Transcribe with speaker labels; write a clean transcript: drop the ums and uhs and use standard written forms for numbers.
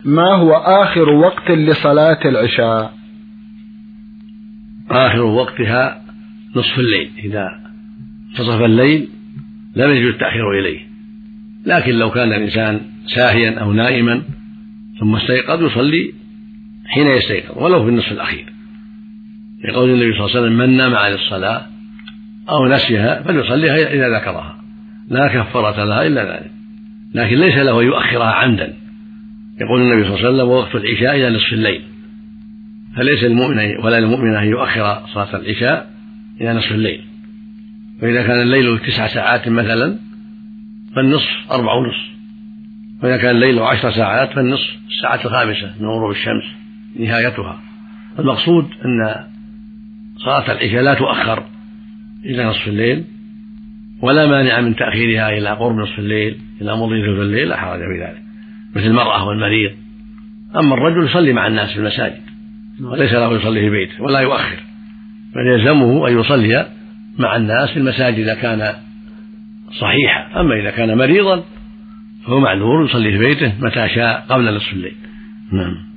Speaker 1: ما هو آخر وقت لصلاة العشاء؟
Speaker 2: آخر وقتها نصف الليل، إذا انتصف الليل لم يجوز التأخير إليه، لكن لو كان الإنسان ساهيا أو نائما ثم استيقظ يصلي حين يستيقظ ولو في النصف الأخير، لقول النبي صلى الله عليه وسلم: من نام عن الصلاة أو نسيها فليصليها إذا ذكرها، لا كفارة لها إلا ذلك، لكن ليس له يؤخرها عمدا. يقول النبي صلى الله عليه وسلم: ووقت العشاء إلى نصف الليل، فليس المؤمن ولا المؤمن أن يؤخر صلاة العشاء إلى نصف الليل. فإذا كان الليل 9 ساعات مثلا فالنصف 4:30، وإذا كان الليل 10 ساعات فالنصف 5:00 من غروب الشمس نهايتها. المقصود أن صلاة العشاء لا تؤخر إلى نصف الليل، ولا مانع من تأخيرها إلى قرب نصف الليل، إلى مضي ثلث الليل لا حرج في ذلك، مثل المرأة والمريض. أما الرجل يصلي مع الناس في المساجد وليس له يصلي في بيته ولا يؤخر، بل يلزمه أن يصلي مع الناس في المساجد إذا كان صحيحا. أما إذا كان مريضا فهو معذور يصلي في بيته متى شاء قبل نصف الليل. نعم.